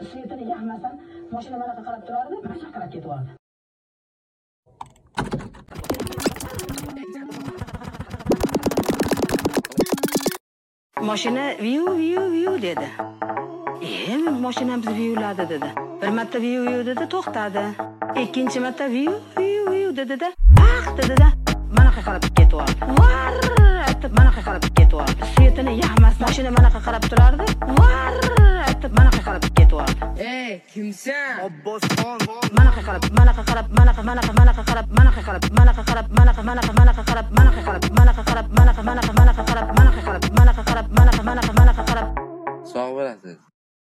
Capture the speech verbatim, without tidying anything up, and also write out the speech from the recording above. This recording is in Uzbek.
svetini yoqmasdan mashina manaqa qarab turardi, mashina qarab ketyapti. Mashina viu viu viu dedi. E, mashinamiz viuladi dedi. Bir marta viu viu dedi, to'xtadi. Ikkinchi marta viu viu viu dedi-da, "Aq" dedi-da, manaqa qarab ketyapti. Var aytib manaqa qarab ketyapti. Svetini yoqmas, mashina manaqa qarab turardi. Var aytib manaqa qarab ketyapti. Ey, kimsan? Abbosxon. Manaqa qarab, manaqa qarab, manaqa manaqa manaqa qarab, manaqa qarab, manaqa qarab, manaqa manaqa manaqa qarab, manaqa qarab, manaqa qarab, manaqa manaqa manaqa qarab, manaqa qarab, manaqa qarab, manaqa manaqa manaqa qarab. Sog' bo'lasiz.